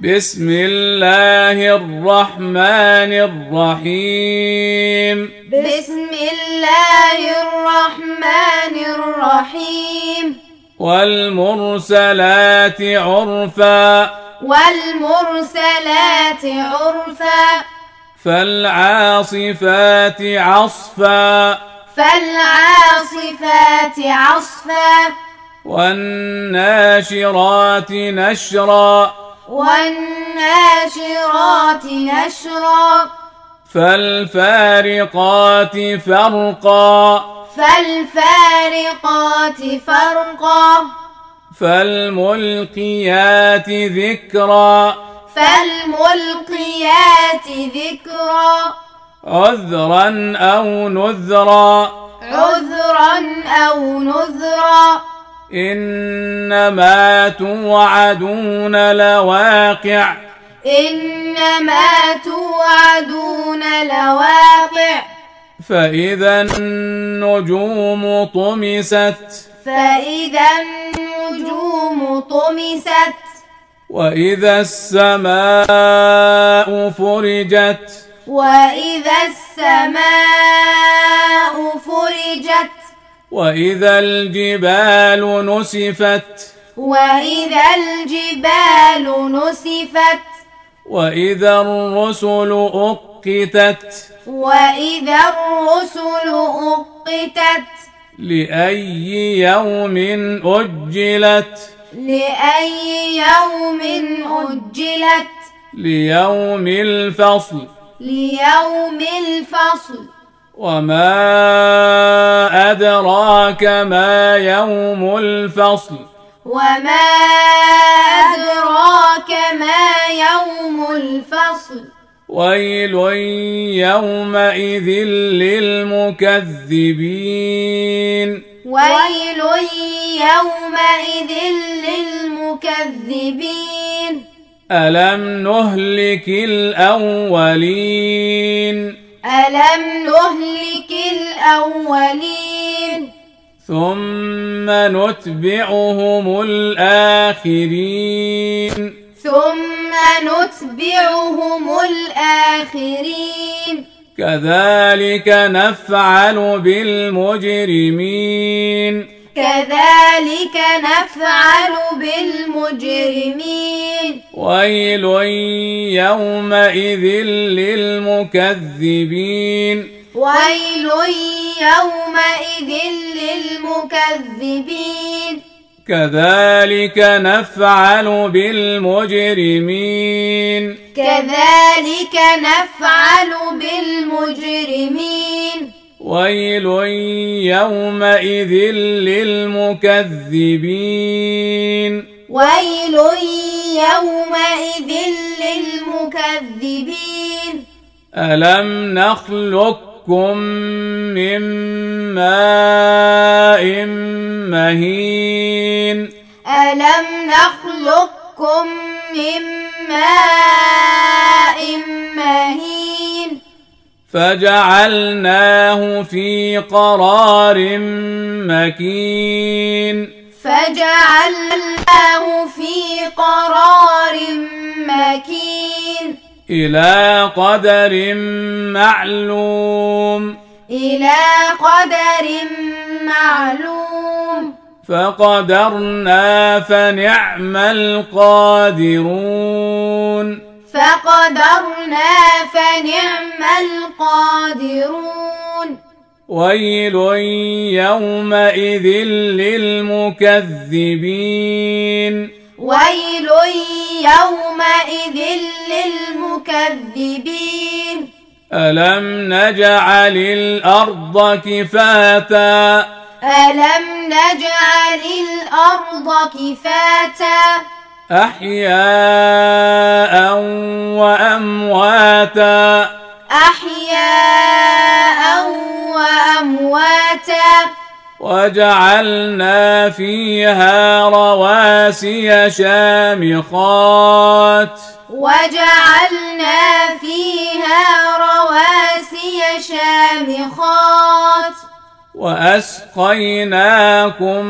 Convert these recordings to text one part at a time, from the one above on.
بسم الله الرحمن الرحيم. بسم الله الرحمن الرحيم. والمرسلات عرفا. والمرسلات عرفا. فالعاصفات عصفا. فالعاصفات عصفا. والناشرات نشرا. والناشرات نشرا. فالفارقات فرقا. فالفارقات فرقا. فالملقيات ذكرا. فالملقيات ذكرا. عذرا أو نذرا. عذرا أو نذرا. إنما توعدون لواقع. إنما توعدون لواقع. فإذا النجوم طمست. فإذا النجوم طمست. وإذا السماء فرجت. وإذا السماء فرجت. وإذا الجبال نسفت. وإذا الجبال نسفت. وإذا الرسل أقتت. وإذا الرسل أقتت. لأي يوم أجلت. لأي يوم أجلت. ليوم الفصل. ليوم الفصل. وما أدراك ما يوم الفصل. وما أدراك ما يوم الفصل. ويل يومئذ للمكذبين. ويل يومئذ للمكذبين. ألم نهلك الأولين. ألم نهلك الأولين. ثم نتبعهم الآخرين. ثم نتبعهم الآخرين. كذلك نفعل بالمجرمين. كذلك نفعل بالمجرمين. ويل يومئذ للمكذبين. ويل يومئذ للمكذبين. كذلك نفعل بالمجرمين. كذلك نفعل بالمجرمين. ويل يومئذ للمكذبين. ويل يومئذ للمكذبين. ألم نخلقكم من ماء مهين. ألم نخلقكم من ماء مهين. فجعلناه في قرار مكين. فجعلناه في قرار مكين. إلى قدر معلوم. إلى قدر معلوم. فقدرنا فنعم القادرون. فقدرنا فنعم القادرون. ويل يومئذ للمكذبين. ويل يومئذ للمكذبين. ألم نجعل الأرض كفاتا. ألم نجعل الأرض كفاتا. أحياء وأمواتا. أحياء وأمواتا. وجعلنا فيها رواسي شامخات. وجعلنا فيها رواسي شامخات. وأسقيناكم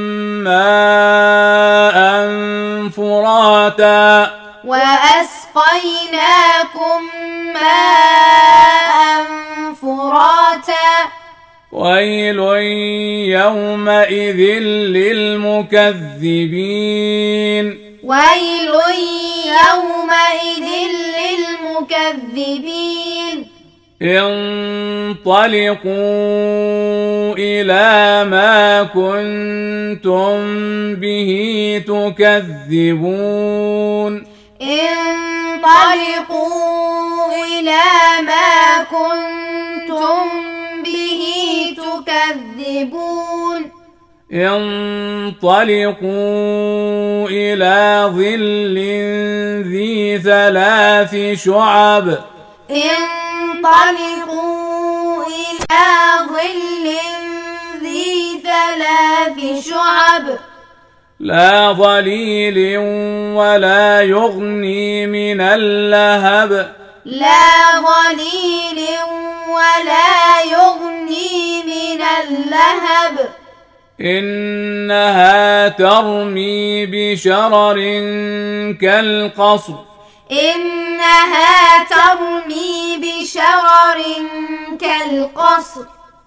ماء فراتا وأسقيناكم ماء فراتا ويل يومئذ للمكذبين ويل يومئذ للمكذبين انطلقوا إلى ما كنتم به تكذبون انطلقوا إلى ما كنتم به تكذبون انطلقوا إلى ظل ذي 3 شعب انطلقوا إلى ظل ذي 3 شعب لا ظليل ولا يغني من اللهب لا ظليل ولا يغني من اللهب إنها ترمي بشرر كالقصر إنها ترمي بشرر كالقصر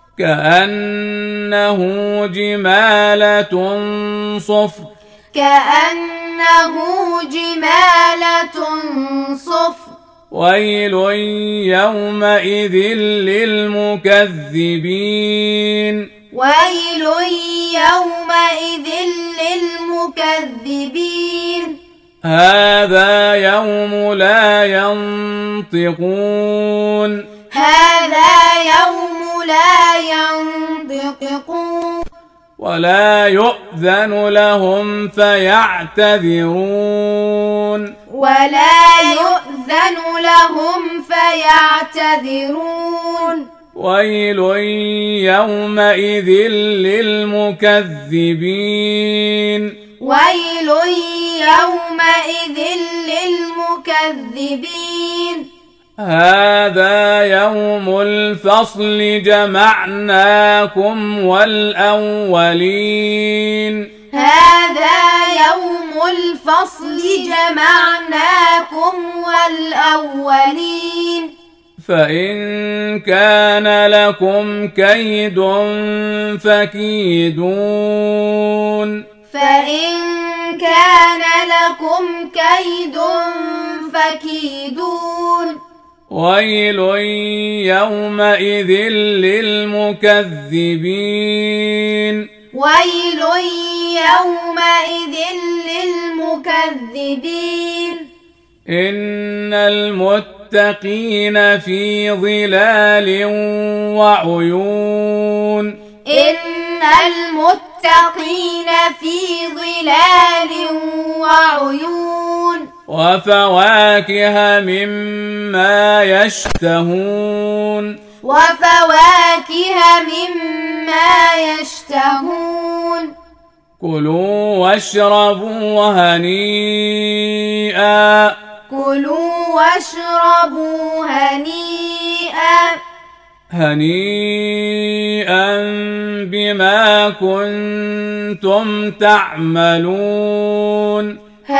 كأنه جمالة صفر كأنه جمالة صفر ويل يومئذ للمكذبين ويل يومئذ للمكذبين هذا يوم لا ينطقون هذا يوم لا ينطقون ولا يؤذن لهم فيعتذرون ولا يؤذن لهم فيعتذرون ويل يومئذ للمكذبين ويل يومئذ للمكذبين هذا يوم الفصل جمعناكم والأولين هذا يوم الفصل جمعناكم والأولين فإن كان لكم كيد فكيدون فإن كان لكم كيد فكيدون ويل يومئذ للمكذبين ويل يومئذ للمكذبين إن المتقين في ظلال وعيون إن المتقين في ظلال وعيون وفواكه مما يشتهون وفواكه مما يشتهون كلوا واشربوا هنيئا كلوا واشربوا هنيئا بما كنتم تعملون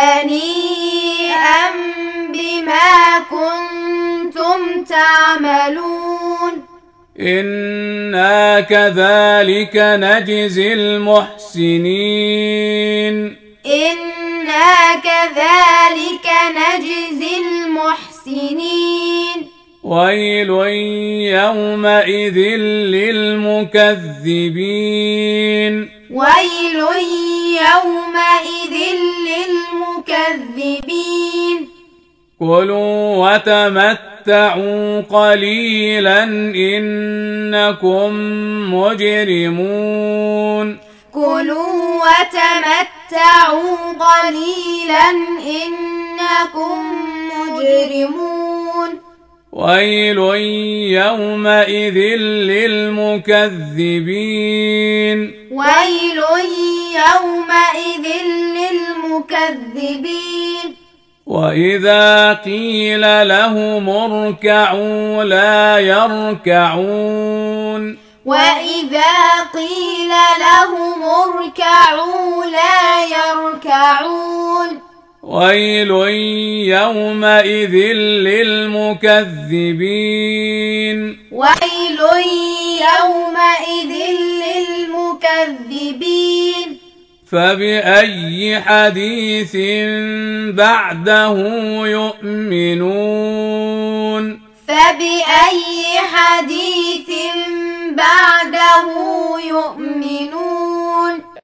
هنيئا بما كنتم تعملون إنا كذلك نجزي المحسنين إنا كذلك نجزي المحسنين ويل يومئذ للمكذبين ويل يومئذ للمكذبين كلوا وتمتعوا قليلا إنكم مجرمون كلوا وتمتعوا قليلا إنكم مجرمون ويل يومئذ للمكذبين ويل يومئذ للمكذبين وإذا قيل لهم اركعوا لا يركعون وإذا قيل لهم اركعوا لا يركعون ويل يومئذ للمكذبين ويل يومئذ للمكذبين فبأي حديث بعده يؤمنون فبأي حديث بعده يؤمنون